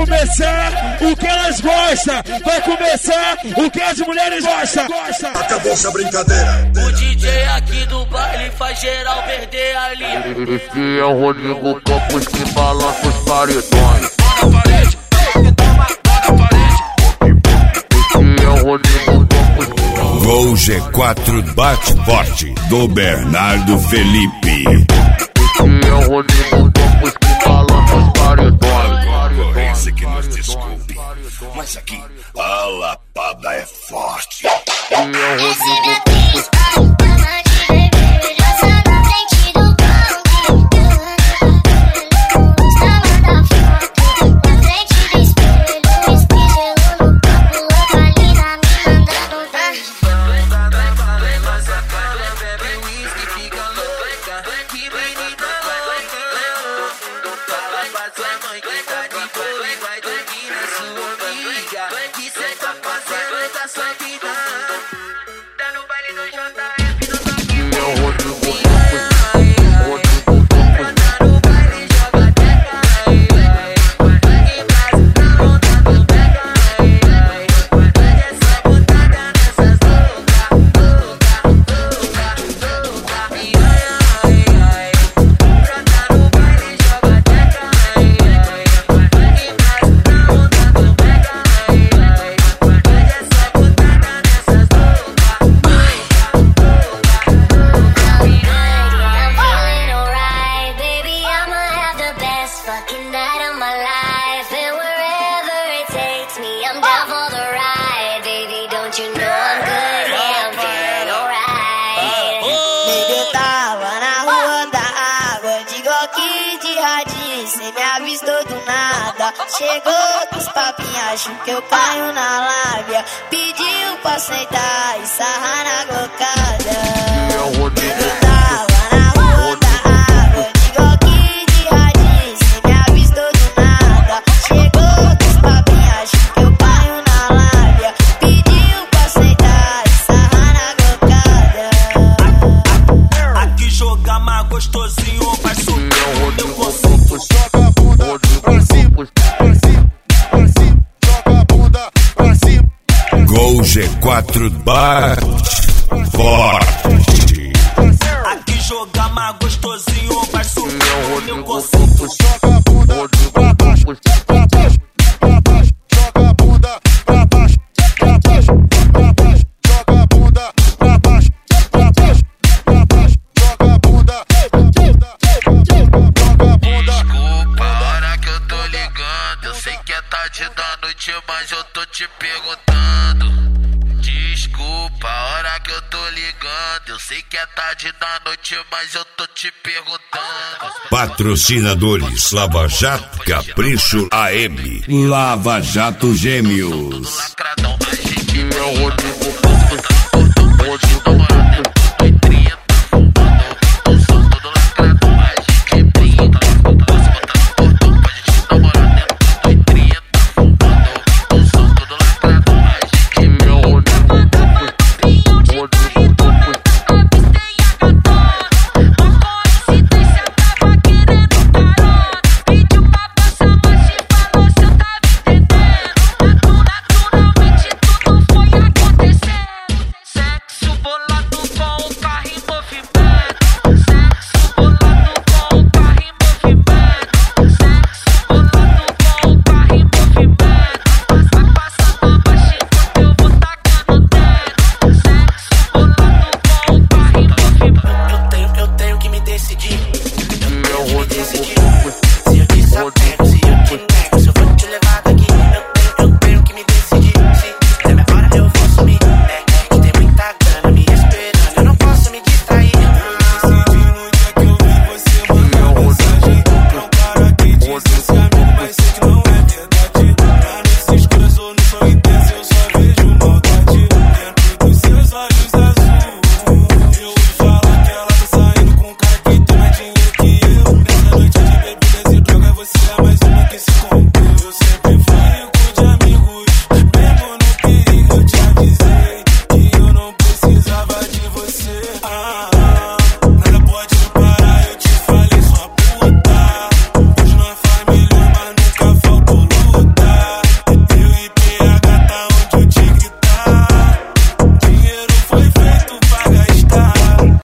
começar o que elas gostam. Vai começar o que as mulheres gostam. Acabou essa brincadeira. O DJ aqui do baile faz geral perder a linha. Esse é o Rodrigo Campos que balança os paredões. Bora parede, toma, bora parede. Esse é o Rodrigo Campos. Gol G4 bate forte do Bernardo Felipe. Esse é o Rodrigo Campos que balança os paredões. Concorrência que nos desculpe, mas aqui a lapada é forte. Esse é o Rodrigo Campos. Chegou com os papinhos, acho que eu caio na lábia. Pediu pra sentar e sarrar na glocada. Eu tava na rua da água, digo aqui de radinho, cê me avistou do nada. Chegou com os papinhos, acho que eu caio na lábia. Pediu pra sentar e sarrar na glocada. Aqui jogar mais gostosinho, vai subir o meu conceito. Joga a bunda pra cima. Gol G4 bate forte. Aqui jogar mais gostosinho, vai subir o meu conceito. Joga a bunda pra baixo, pra baixo, pra baixo. Joga a bunda pra baixo, pra baixo, pra baixo. Joga a bunda pra baixo, pra baixo, pra baixo. Joga a bunda, joga a bunda. Desculpa a hora que eu tô ligando. Eu sei que é tarde da noite, mas eu tô te perguntando. Desculpa a hora que eu tô ligando. Eu sei que é tarde da noite, mas eu tô te perguntando. Patrocinadores Lava Jato Capricho AM. Lava Jato Gêmeos. Lacradão, a gente é o Rodrigo Campos. Rodrigo Campos. Você é mais uma que se corrompeu. Eu sempre